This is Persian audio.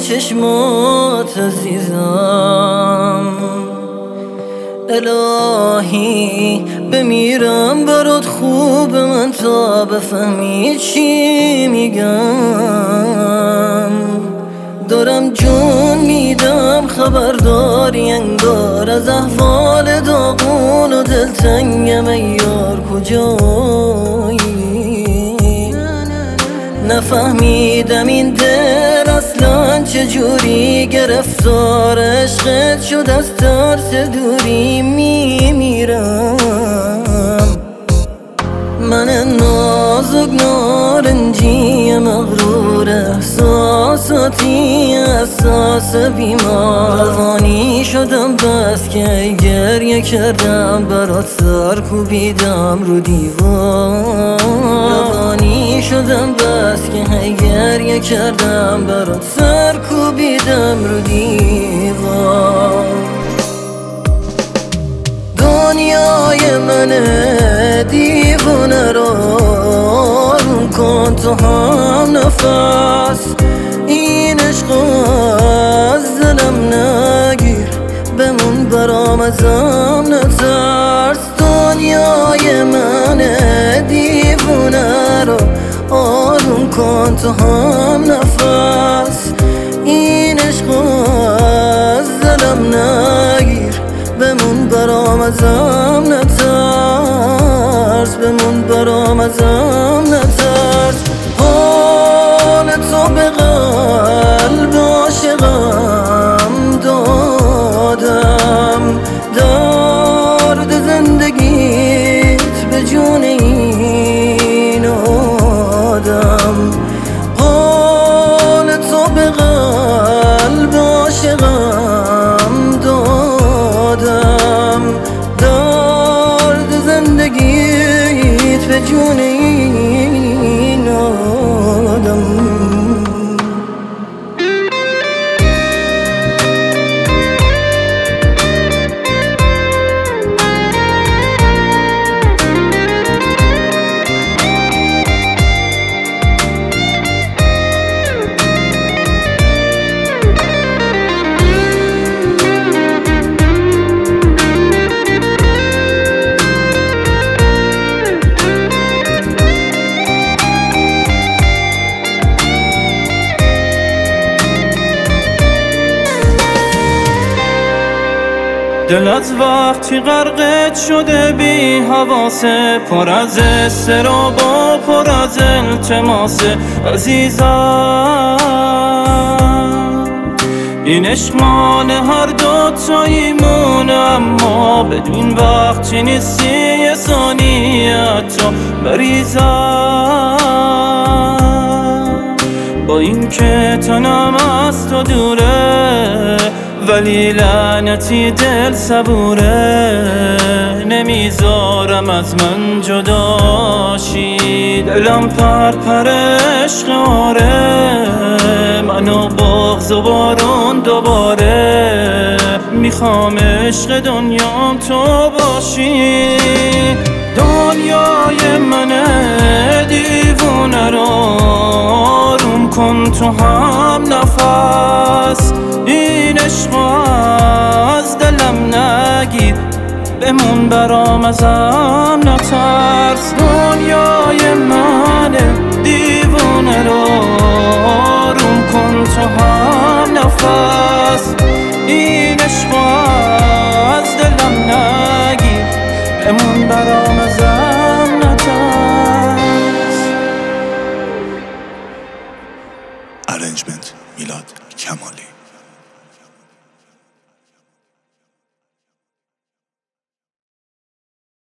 چشمات عزیزم. الهی بمیرم برات خوب من تا بفهمی چی میگم. دارم جون میدم خبرداری انگار از احوال داغون و دلتنگم ای یار کجایی. نفهمیدم این دل اصلا چجوری گرفتار عشقت شد، از ترس دوری میمیرم. من نازک نارنجی مغرور احساساتی احساس بیمار. روانی شدم بس که گریه کردم برات سر کوبیدم رو دیوار. روانی شدم بس که گریه کردم برات سر کوبیدم رو دیوار. دنیای منه دیوانه رو آروم کن تو هم نفس. این عشق از دلم نگیر بمون برام ازم نترس. دنیای منه دیوانه رو آروم کن تو هم نفس. این عشق از دلم نگیر بمون برام ازم نترس. بمون برام ازم نترس. حال تو به قلب عاشقم دادم، درد زندگیت به جون این آدم. حال تو به قلب عاشقم دادم، درد زندگیت به جون این آدم. دل از وقتی غرقت شده بی حواسه، پر از استراب و پر از التماسه. عزیزم این عشق مال هر دوتاییمونه، اما بدون وقتی نیستی یه ثانیه تو بریزم. با این که تنم از تو دوره ولی لعنتی دل صبوره، نمیذارم از من جداشی. دلم پر عشق آره، منو بغض و بارون دوباره. میخوام عشق دنیام تو باشی. دنیای منه دیوونه رو آروم کن تو هم نفس. این عشق از دلم نگیر بمون برام ازم نترس. دنیای منه دیوونه رو آروم کن تو هم نفس. این عشق از دلم نگیر بمون برام ازم نترس. ارنجمنت میلاد کمالی.